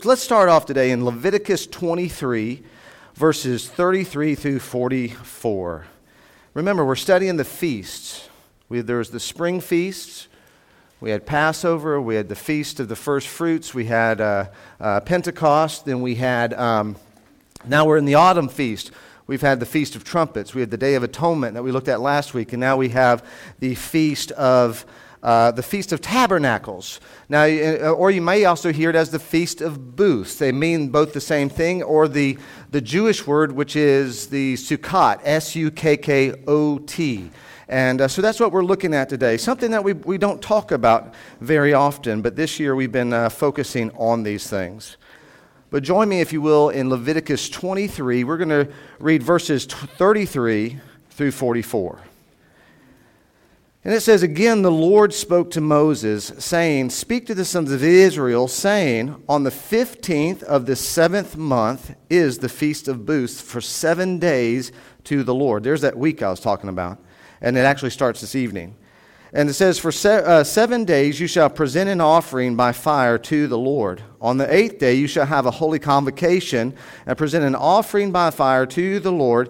Let's start off today in Leviticus 23, verses 33 through 44. Remember, we're studying the feasts. There was the spring feasts. We had Passover. We had the Feast of the First Fruits. We had Pentecost. Then we had, now we're in the autumn feast. We've had the Feast of Trumpets. We had the Day of Atonement that we looked at last week. And now we have the Feast of Tabernacles. Now, or you may also hear it as the Feast of Booths. They mean both the same thing, or the Jewish word, which is the Sukkot, S-U-K-K-O-T. And so that's what we're looking at today. Something that we don't talk about very often, but this year we've been focusing on these things. But join me, if you will, in Leviticus 23. We're going to read verses 33 through 44. And it says, "Again, the Lord spoke to Moses, saying, Speak to the sons of Israel, saying, On the 15th of the 7th month is the Feast of Booths for 7 days to the Lord." There's that week I was talking about. And it actually starts this evening. And it says, "For 7 days you shall present an offering by fire to the Lord. On the 8th day you shall have a holy convocation and present an offering by fire to the Lord.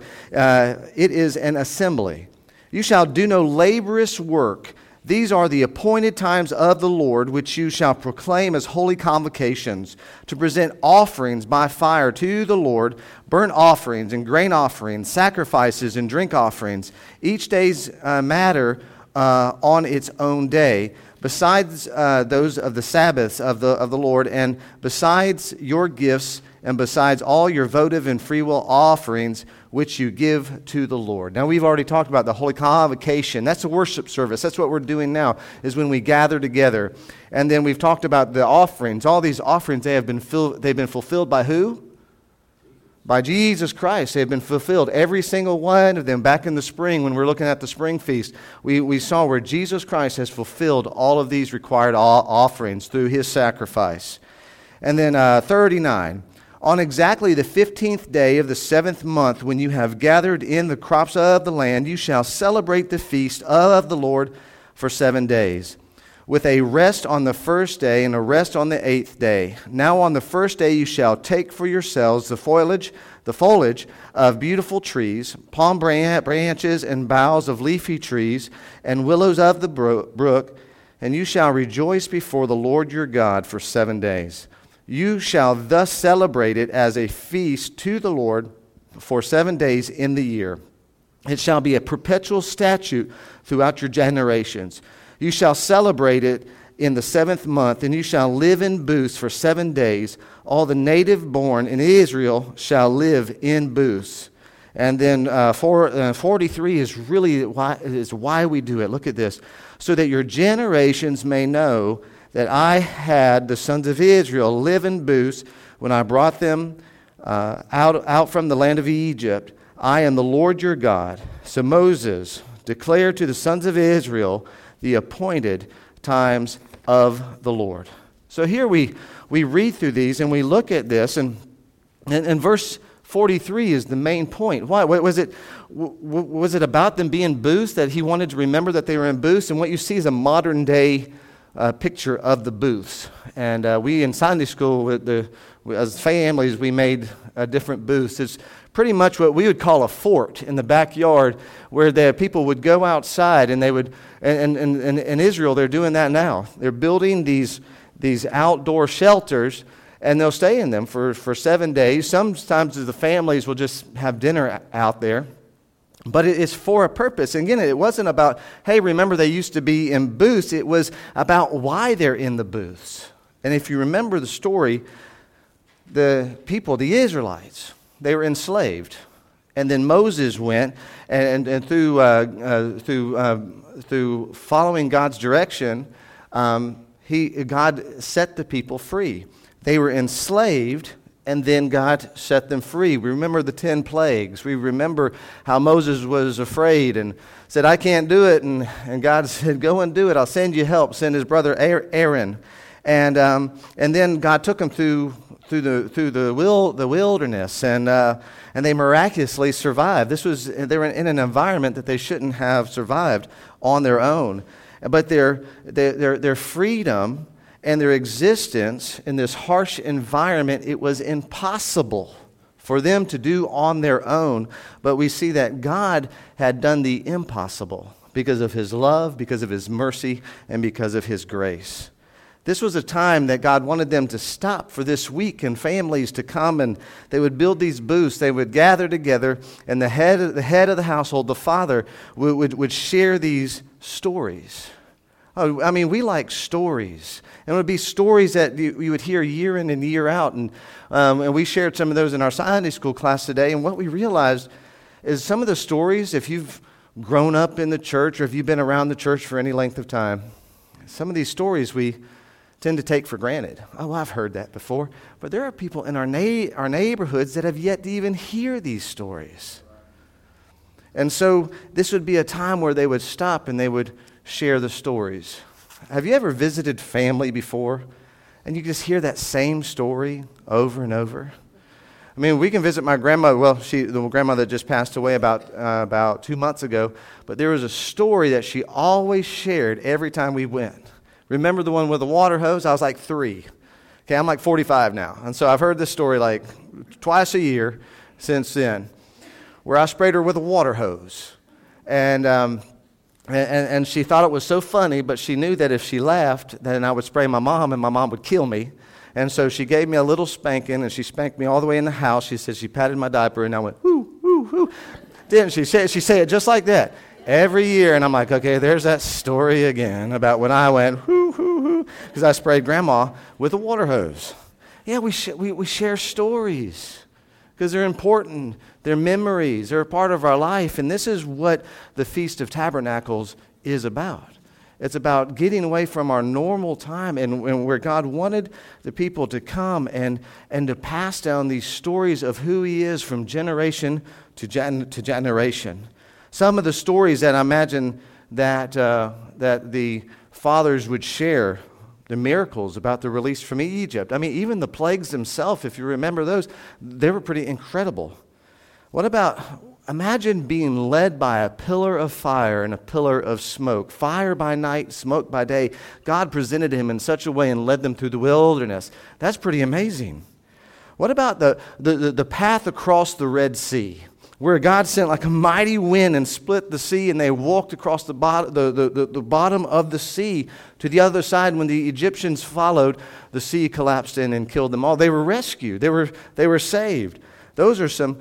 It is an assembly. You shall do no laborious work. These are the appointed times of the Lord, which you shall proclaim as holy convocations, to present offerings by fire to the Lord, burnt offerings and grain offerings, sacrifices and drink offerings, each day's matter on its own day, besides those of the Sabbaths of the Lord, and besides your gifts, and besides all your votive and freewill offerings which you give to the Lord." Now, we've already talked about the Holy Convocation. That's a worship service. That's what we're doing now, is when we gather together. And then we've talked about the offerings. All these offerings, they've been fulfilled by who? By Jesus Christ. They've been fulfilled. Every single one of them. Back in the spring, when we're looking at the spring feast, we saw where Jesus Christ has fulfilled all of these required offerings through his sacrifice. And then 39. "On exactly the 15th day of the 7th month, when you have gathered in the crops of the land, you shall celebrate the feast of the Lord for 7 days, with a rest on the first day and a rest on the 8th day. Now on the first day you shall take for yourselves the foliage of beautiful trees, palm branches and boughs of leafy trees, and willows of the brook, and you shall rejoice before the Lord your God for 7 days. You shall thus celebrate it as a feast to the Lord for 7 days in the year. It shall be a perpetual statute throughout your generations. You shall celebrate it in the 7th month, and you shall live in booths for 7 days. All the native born in Israel shall live in booths." And then 43 is really why we do it. Look at this. "So that your generations may know that I had the sons of Israel live in booths when I brought them out from the land of Egypt. I am the Lord your God." So Moses declared to the sons of Israel the appointed times of the Lord. So here we read through these and we look at this, and verse 43 is the main point. Why? Was it about them being booths, that he wanted to remember that they were in booths? And what you see is a modern day picture of the booths. And we in Sunday school, as families, we made different booths. It's pretty much what we would call a fort in the backyard, where the people would go outside, and they would. And in Israel, they're doing that now. They're building these outdoor shelters, and they'll stay in them for 7 days. Sometimes the families will just have dinner out there. But it's for a purpose. And again, it wasn't about, hey, remember they used to be in booths. It was about why they're in the booths. And if you remember the story, the people, the Israelites, they were enslaved. And then Moses went, and through following God's direction, God set the people free. They were enslaved, and then God set them free. We remember the 10 plagues. We remember how Moses was afraid and said, "I can't do it." And God said, "Go and do it. I'll send you help." Send his brother Aaron. And then God took them through the wilderness, and they miraculously survived. They were in an environment that they shouldn't have survived on their own. But their freedom and their existence in this harsh environment, it was impossible for them to do on their own. But we see that God had done the impossible because of his love, because of his mercy, and because of his grace. This was a time that God wanted them to stop for this week and families to come, and they would build these booths. They would gather together, and the head of the household, the father, would share these stories. Oh, I mean, we like stories. And it would be stories that you would hear year in and year out. And we shared some of those in our Sunday school class today. And what we realized is some of the stories, if you've grown up in the church or if you've been around the church for any length of time, some of these stories we tend to take for granted. Oh, I've heard that before. But there are people in our neighborhoods that have yet to even hear these stories. And so this would be a time where they would stop and they would share the stories. Have you ever visited family before and you just hear that same story over and over? I mean, we can visit my grandmother. Well, the grandmother just passed away about 2 months ago. But there was a story that she always shared every time we went. Remember the one with the water hose? I was like 3. Okay, I'm like 45 now. And so I've heard this story like twice a year since then, where I sprayed her with a water hose. And she thought it was so funny, but she knew that if she laughed, then I would spray my mom and my mom would kill me. And so she gave me a little spanking, and she spanked me all the way in the house. She said she patted my diaper, and I went, whoo, whoo, whoo. Didn't she? She said it just like that. Every year, and I'm like, okay, there's that story again about when I went, whoo, whoo, whoo, because I sprayed Grandma with a water hose. Yeah, we share stories because they're important. They're memories. They're a part of our life, and this is what the Feast of Tabernacles is about. It's about getting away from our normal time and where God wanted the people to come and to pass down these stories of who He is from generation to generation. Some of the stories that I imagine that the fathers would share, the miracles about the release from Egypt. I mean, even the plagues themselves, if you remember those, they were pretty incredible. What about, imagine being led by a pillar of fire and a pillar of smoke. Fire by night, smoke by day. God presented him in such a way and led them through the wilderness. That's pretty amazing. What about the path across the Red Sea, where God sent like a mighty wind and split the sea, and they walked across the bottom of the sea to the other side. When the Egyptians followed, the sea collapsed in and killed them all. They were rescued. They were saved. Those are some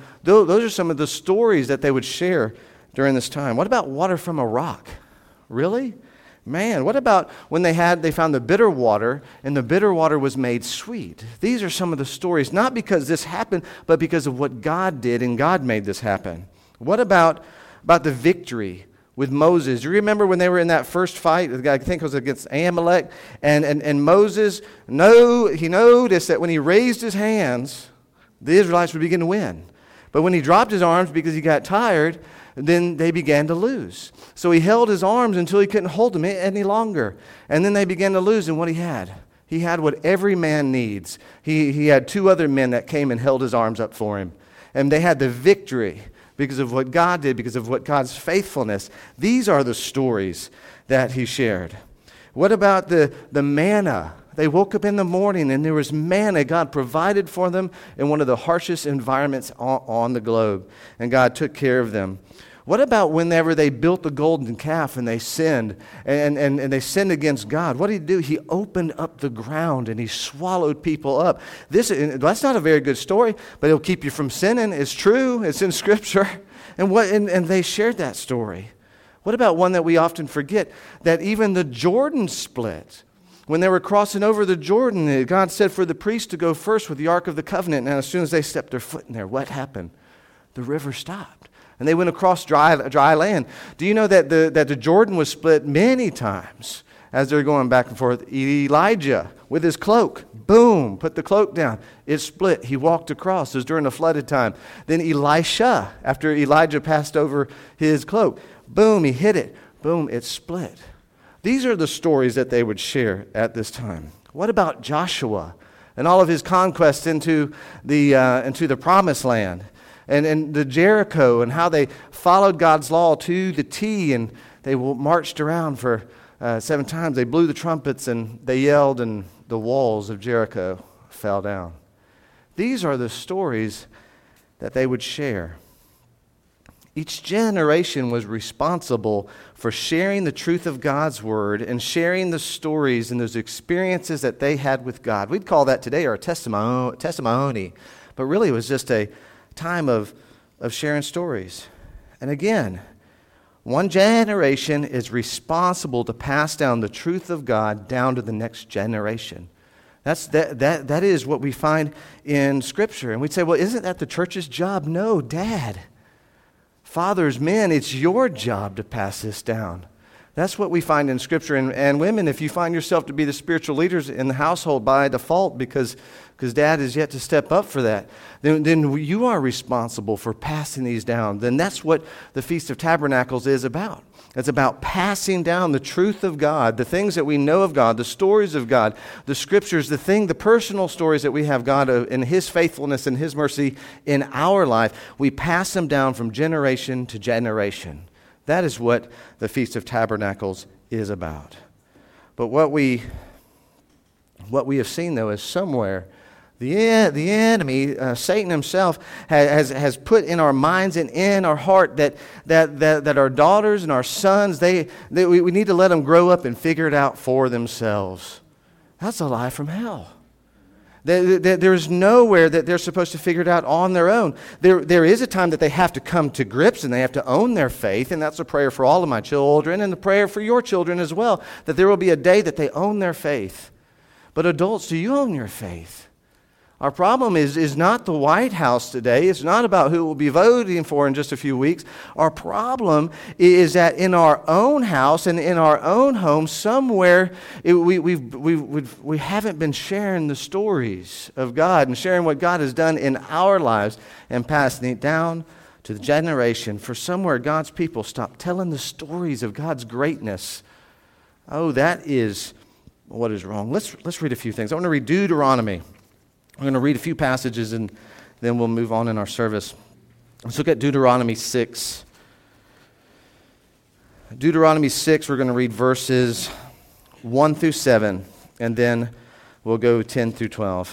of the stories that they would share during this time. What about water from a rock? Really? Man, what about when they found the bitter water, and the bitter water was made sweet? These are some of the stories, not because this happened, but because of what God did, and God made this happen. What about the victory with Moses? You remember when they were in that first fight? I think it was against Amalek, and Moses, he noticed that when he raised his hands, the Israelites would begin to win. But when he dropped his arms because he got tired, then they began to lose. So he held his arms until he couldn't hold them any longer. And then they began to lose. And what he had what every man needs. He had 2 other men that came and held his arms up for him. And they had the victory because of what God did, because of what God's faithfulness. These are the stories that he shared. What about the manna? They woke up in the morning and there was manna. God provided for them in one of the harshest environments on the globe. And God took care of them. What about whenever they built the golden calf and they sinned and they sinned against God? What did he do? He opened up the ground and he swallowed people up. That's not a very good story, but it'll keep you from sinning. It's true. It's in Scripture. And they shared that story. What about one that we often forget? That even the Jordan split. When they were crossing over the Jordan, God said for the priests to go first with the Ark of the Covenant. And as soon as they stepped their foot in there, what happened? The river stopped. And they went across dry land. Do you know that the Jordan was split many times as they're going back and forth? Elijah, with his cloak, boom, put the cloak down. It split. He walked across. It was during the flooded time. Then Elisha, after Elijah passed over his cloak, boom, he hit it. Boom, it split. These are the stories that they would share at this time. What about Joshua and all of his conquests into the promised land? And the Jericho and how they followed God's law to the T, and they marched around for 7 times they blew the trumpets and they yelled and the walls of Jericho fell down. These are the stories that they would share. Each generation was responsible for sharing the truth of God's word and sharing the stories and those experiences that they had with God. We'd call that today our testimony, but really it was just a time of sharing stories. And again, one generation is responsible to pass down the truth of God down to the next generation. That is what we find in Scripture. And we'd say, well, isn't that the church's job? No, Dad. Fathers, men, it's your job to pass this down. That's what we find in Scripture. And women, if you find yourself to be the spiritual leaders in the household by default because Dad is yet to step up for that, then you are responsible for passing these down. Then that's what the Feast of Tabernacles is about. It's about passing down the truth of God, the things that we know of God, the stories of God, the Scriptures, the personal stories that we have God in His faithfulness and His mercy in our life. We pass them down from generation to generation. That is what the Feast of Tabernacles is about. But what we have seen, though, is somewhere the enemy, Satan himself, has put in our minds and in our heart that our daughters and our sons, we need to let them grow up and figure it out for themselves. That's a lie from hell. There's nowhere that they're supposed to figure it out on their own. There is a time that they have to come to grips and they have to own their faith, and that's a prayer for all of my children and the prayer for your children as well, that there will be a day that they own their faith. But adults, do you own your faith? Our problem is not the White House today. It's not about who we'll be voting for in just a few weeks. Our problem is that in our own house and in our own home, somewhere we haven't been sharing the stories of God and sharing what God has done in our lives and passing it down to the generation. For somewhere God's people stop telling the stories of God's greatness. Oh, that is what is wrong. Let's read a few things. I want to read Deuteronomy. We're going to read a few passages and then we'll move on in our service. Let's look at Deuteronomy 6. Deuteronomy 6, we're going to read verses 1 through 7, and then we'll go 10 through 12.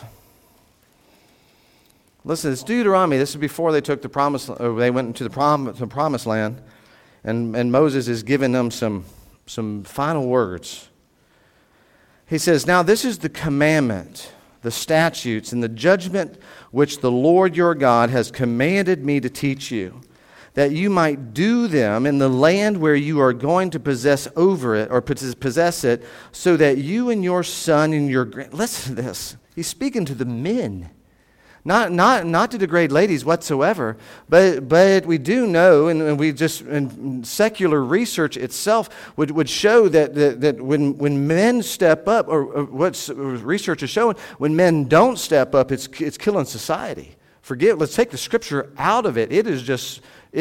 Listen, it's Deuteronomy. This is before they took they went into the promised land, and Moses is giving them some final words. He says, "Now this is the commandment, the statutes, and the judgment which the Lord your God has commanded me to teach you, that you might do them in the land where you are going to possess over it, or possess it, so that you and your son and your listen to this. He's speaking to the men, not to degrade ladies whatsoever, but we do know, and secular research itself would show that when men step up, or what research is showing, when men don't step up, it's killing society. Let's take the Scripture out of it. It is just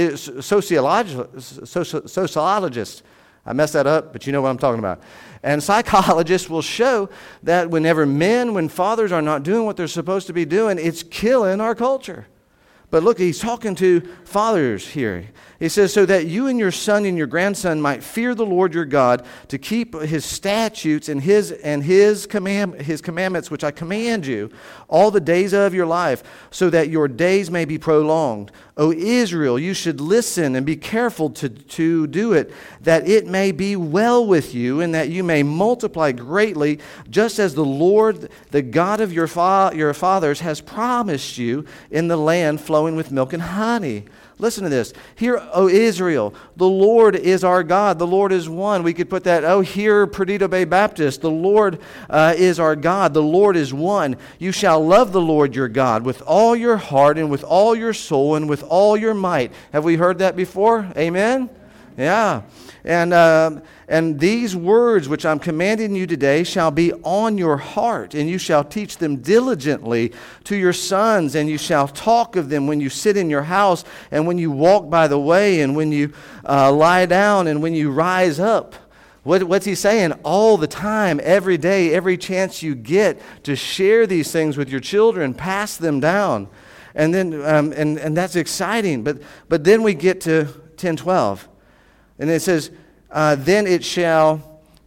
sociologists. I messed that up, but you know what I'm talking about. And psychologists will show that when fathers are not doing what they're supposed to be doing, it's killing our culture. But look, he's talking to fathers here. He says, so that you and your son and your grandson might fear the Lord your God, to keep His statutes and His commandments, which I command you, all the days of your life, so that your days may be prolonged. O Israel, you should listen and be careful to do it, that it may be well with you, and that you may multiply greatly, just as the Lord, the God of your fathers, has promised you in the land flowing with milk and honey. Listen to this. Hear, O Israel, the Lord is our God. The Lord is one. We could put that, hear Perdido Bay Baptist. The Lord is our God. The Lord is one. You shall love the Lord your God with all your heart and with all your soul and with all your might. Have we heard that before? Amen? Yeah. And these words which I'm commanding you today shall be on your heart, and you shall teach them diligently to your sons, and you shall talk of them when you sit in your house, and when you walk by the way, and when you lie down, and when you rise up. What's he saying? All the time, every day, every chance you get to share these things with your children, pass them down. And then and that's exciting. But then we get to 10:12. And it says, then it shall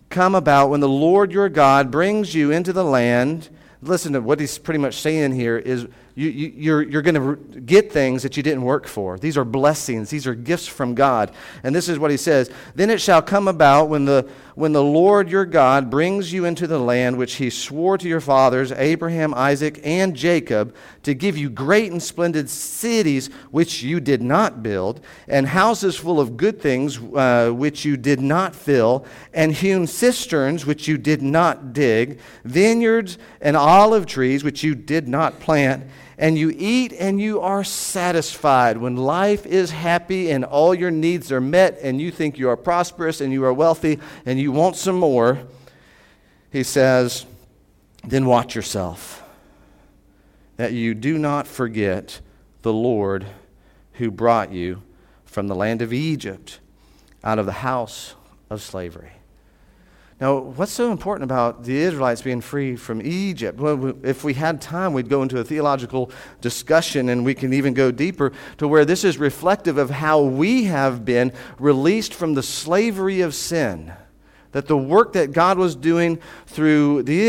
come about when the Lord your God brings you into the land. Listen to what he's pretty much saying here is you're going to get things that you didn't work for. These are blessings. These are gifts from God. And this is what he says. Then it shall come about when the Lord your God brings you into the land which he swore to your fathers, Abraham, Isaac, and Jacob, to give you great and splendid cities which you did not build, and houses full of good things which you did not fill, and hewn cisterns which you did not dig, vineyards and olive trees which you did not plant, and you eat and you are satisfied. When life is happy and all your needs are met and you think you are prosperous and you are wealthy and you want some more, he says, then watch yourself, that you do not forget the Lord who brought you from the land of Egypt, out of the house of slavery. Now, what's so important about the Israelites being free from Egypt? Well, if we had time, we'd go into a theological discussion, and we can even go deeper to where this is reflective of how we have been released from the slavery of sin. That the work that God was doing through the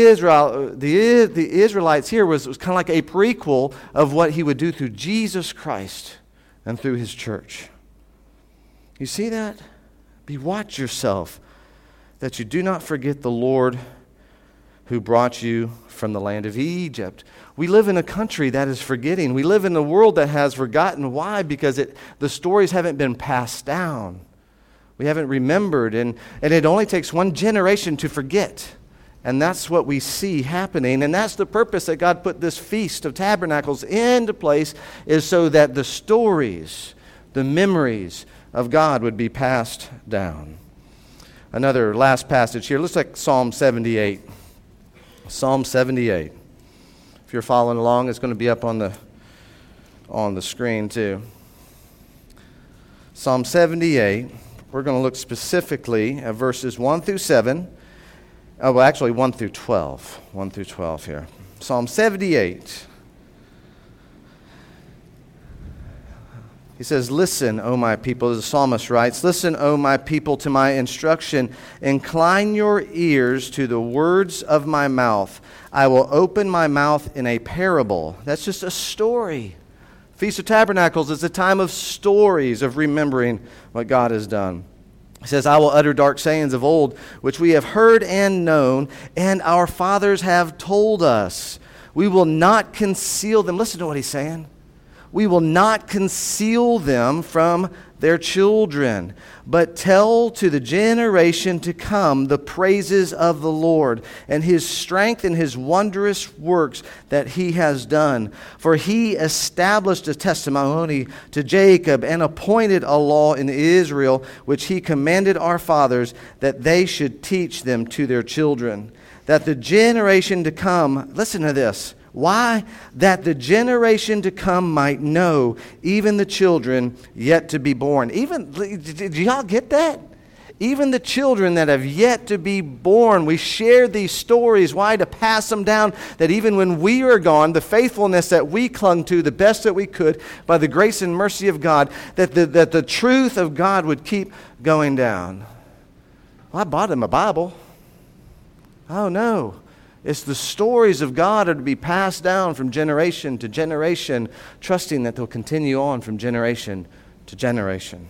Israelites here was kind of like a prequel of what he would do through Jesus Christ and through his church. You see that? Watch yourself, that you do not forget the Lord who brought you from the land of Egypt. We live in a country that is forgetting. We live in a world that has forgotten. Why? Because the stories haven't been passed down. We haven't remembered, and it only takes one generation to forget. And that's what we see happening. And that's the purpose that God put this Feast of Tabernacles into place, is so that the stories, the memories of God would be passed down. Another last passage here. Looks like Psalm 78. Psalm 78. If you're following along, it's going to be up on the screen too. Psalm 78. We're going to look specifically at verses 1 through 7. Oh, well, actually 1 through 12. 1 through 12 here. Psalm 78. He says, "Listen, O my people," as the psalmist writes, "Listen, O my people, to my instruction. Incline your ears to the words of my mouth. I will open my mouth in a parable." That's just a story. Feast of Tabernacles is a time of stories, of remembering what God has done. He says, "I will utter dark sayings of old, which we have heard and known, and our fathers have told us. We will not conceal them." Listen to what he's saying. "We will not conceal them from their children, but tell to the generation to come the praises of the Lord and his strength and his wondrous works that he has done. For he established a testimony to Jacob and appointed a law in Israel, which he commanded our fathers, that they should teach them to their children, that the generation to come," listen to this, why? "That the generation to come might know, even the children yet to be born." Did y'all get that? Even the children that have yet to be born. We share these stories. Why? To pass them down, that even when we are gone, the faithfulness that we clung to the best that we could by the grace and mercy of God, that the truth of God would keep going down. Well, I bought him a Bible. Oh, no. It's the stories of God are to be passed down from generation to generation, trusting that they'll continue on from generation to generation.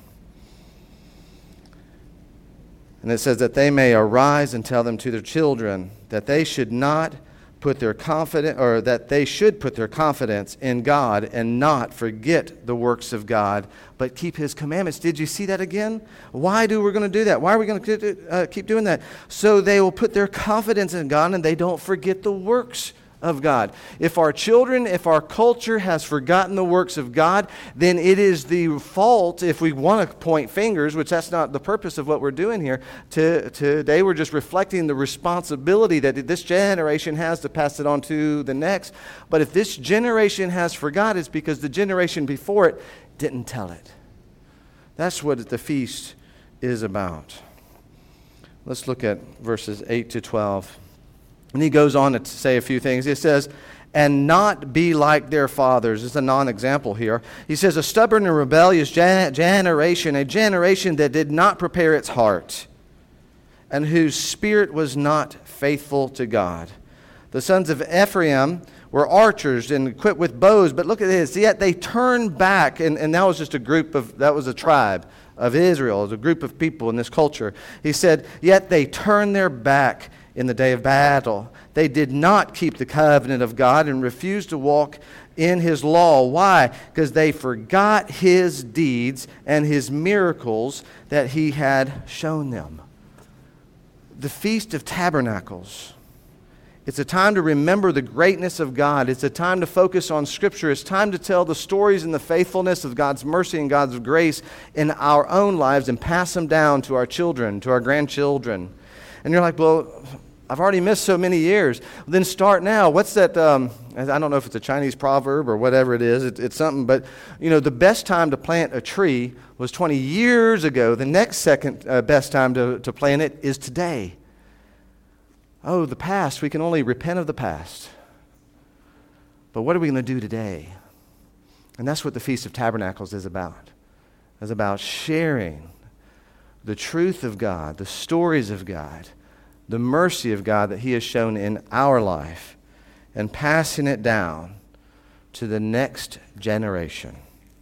And it says that they may arise and tell them to their children, that they should not put their confidence, or that they should put their confidence in God and not forget the works of God, but keep his commandments. Did you see that again? Why do we going to do that? Why are we going to keep doing that? So they will put their confidence in God and they don't forget the works of God. If our children, if our culture has forgotten the works of God, then it is the fault, if we want to point fingers, which that's not the purpose of what we're doing here. Today we're just reflecting the responsibility that this generation has to pass it on to the next. But if this generation has forgot, it's because the generation before it didn't tell it. That's what the feast is about. Let's look at verses 8 to 12. And he goes on to say a few things. He says, "And not be like their fathers." It's a non-example here. He says, "A stubborn and rebellious generation, a generation that did not prepare its heart, and whose spirit was not faithful to God. The sons of Ephraim were archers and equipped with bows, but look at this, yet they turned back, and that was just that was a tribe of Israel, a group of people in this culture. He said, yet they turned their back in the day of battle. They did not keep the covenant of God and refused to walk in His law. Why? Because they forgot His deeds and His miracles that He had shown them. The Feast of Tabernacles. It's a time to remember the greatness of God. It's a time to focus on Scripture. It's time to tell the stories and the faithfulness of God's mercy and God's grace in our own lives and pass them down to our children, to our grandchildren. And you're like, well, I've already missed so many years. Then start now. What's that? I don't know if it's a Chinese proverb or whatever it is. It's something. But, the best time to plant a tree was 20 years ago. The next second best time to plant it is today. Oh, the past. We can only repent of the past. But what are we going to do today? And that's what the Feast of Tabernacles is about. It's about sharing the truth of God, the stories of God, the mercy of God that He has shown in our life, and passing it down to the next generation.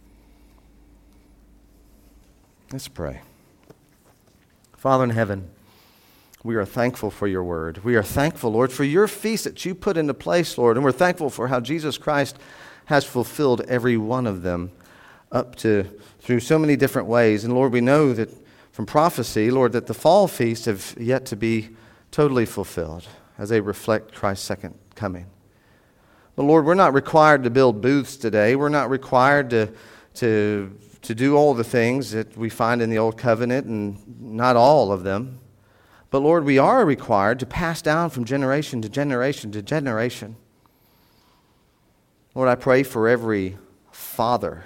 Let's pray. Father in heaven, we are thankful for your word. We are thankful, Lord, for your feast that you put into place, Lord. And we're thankful for how Jesus Christ has fulfilled every one of them through so many different ways. And Lord, we know that from prophecy, Lord, that the fall feasts have yet to be totally fulfilled as they reflect Christ's second coming. But Lord, we're not required to build booths today. We're not required to do all the things that we find in the Old Covenant, and not all of them. But Lord, we are required to pass down from generation to generation to generation. Lord, I pray for every father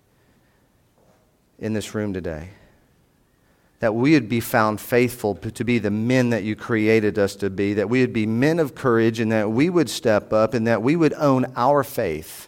in this room today, that we would be found faithful to be the men that you created us to be, that we would be men of courage, and that we would step up, and that we would own our faith,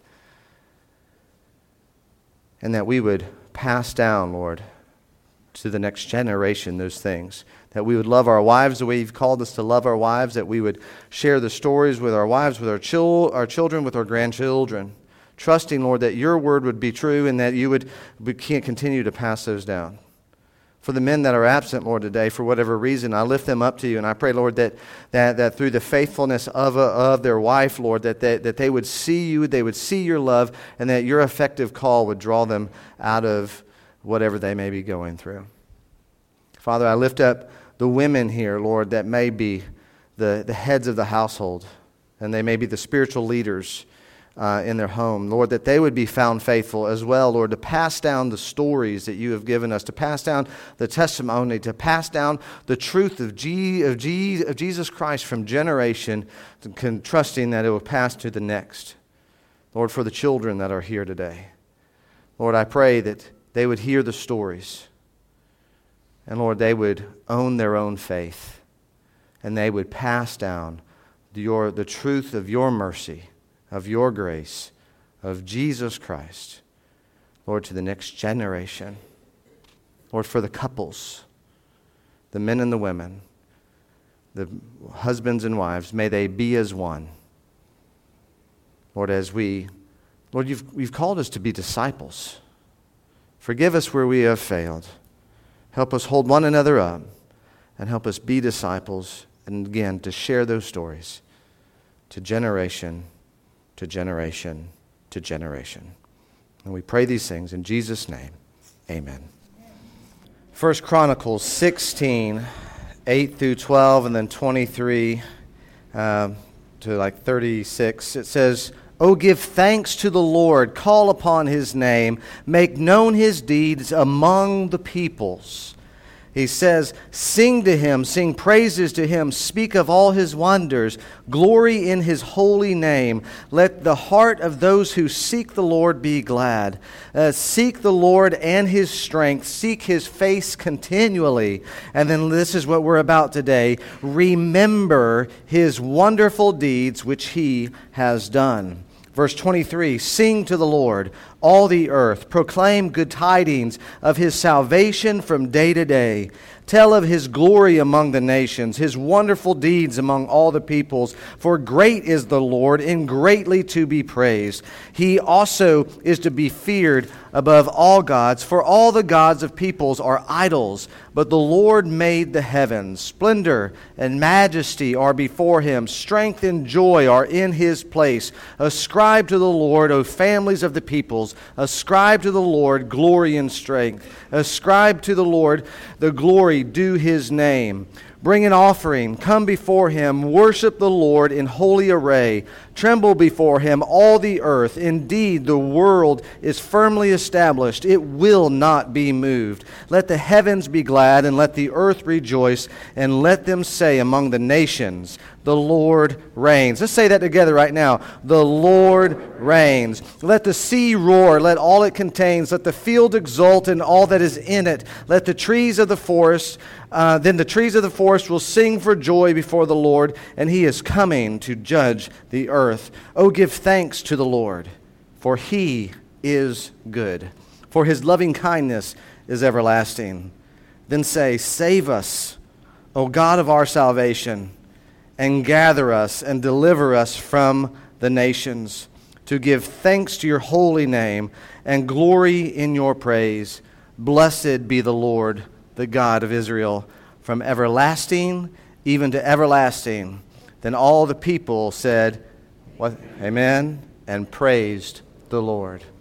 and that we would pass down, Lord, to the next generation those things. That we would love our wives the way you've called us to love our wives, that we would share the stories with our wives, with our children, with our grandchildren, trusting, Lord, that your word would be true and that we can't continue to pass those down. For the men that are absent, Lord, today, for whatever reason, I lift them up to you, and I pray, Lord, that through the faithfulness of their wife, Lord, that they would see you, they would see your love, and that your effective call would draw them out of whatever they may be going through. Father, I lift up the women here, Lord, that may be the heads of the household, and they may be the spiritual leaders in their home. Lord, that they would be found faithful as well, Lord, to pass down the stories that you have given us, to pass down the testimony, to pass down the truth of Jesus Christ from generation, trusting that it will pass to the next. Lord, for the children that are here today, Lord, I pray that they would hear the stories. And Lord, they would own their own faith, and they would pass down the truth of your mercy, of your grace, of Jesus Christ, Lord, to the next generation. Lord, for the couples, the men and the women, the husbands and wives, may they be as one. Lord, you've called us to be disciples. Forgive us where we have failed. Help us hold one another up, and help us be disciples, and again, to share those stories to generation, to generation, to generation. And we pray these things in Jesus' name. Amen. 1 Chronicles 16, 8 through 12, and then 23 to 36. It says, "Oh, give thanks to the Lord, call upon His name, make known His deeds among the peoples." He says, "Sing to Him, sing praises to Him, speak of all His wonders, glory in His holy name. Let the heart of those who seek the Lord be glad. Seek the Lord and His strength, seek His face continually." And then this is what we're about today. "Remember His wonderful deeds which He has done." Verse 23, "Sing to the Lord, all the earth. Proclaim good tidings of His salvation from day to day. Tell of his glory among the nations, his wonderful deeds among all the peoples. For great is the Lord, and greatly to be praised. He also is to be feared above all gods, for all the gods of peoples are idols, but the Lord made the heavens. Splendor and majesty are before him. Strength and joy are in his place. Ascribe to the Lord, O families of the peoples. Ascribe to the Lord glory and strength. Ascribe to the Lord the glory due his name. Bring an offering, come before him, worship the Lord in holy array. Tremble before him, all the earth. Indeed, the world is firmly established. It will not be moved. Let the heavens be glad, and let the earth rejoice, and let them say among the nations, the Lord reigns. Let's say that together right now. The Lord reigns. Let the sea roar, let all it contains. Let the field exult and all that is in it. Let the trees of the forest, then the trees of the forest will sing for joy before the Lord, and he is coming to judge the earth. Oh, give thanks to the Lord, for he is good, for his loving kindness is everlasting. Then say, save us, O God of our salvation, and gather us and deliver us from the nations, to give thanks to your holy name and glory in your praise. Blessed be the Lord, the God of Israel, from everlasting even to everlasting. Then all the people said, what? Amen, and praised the Lord.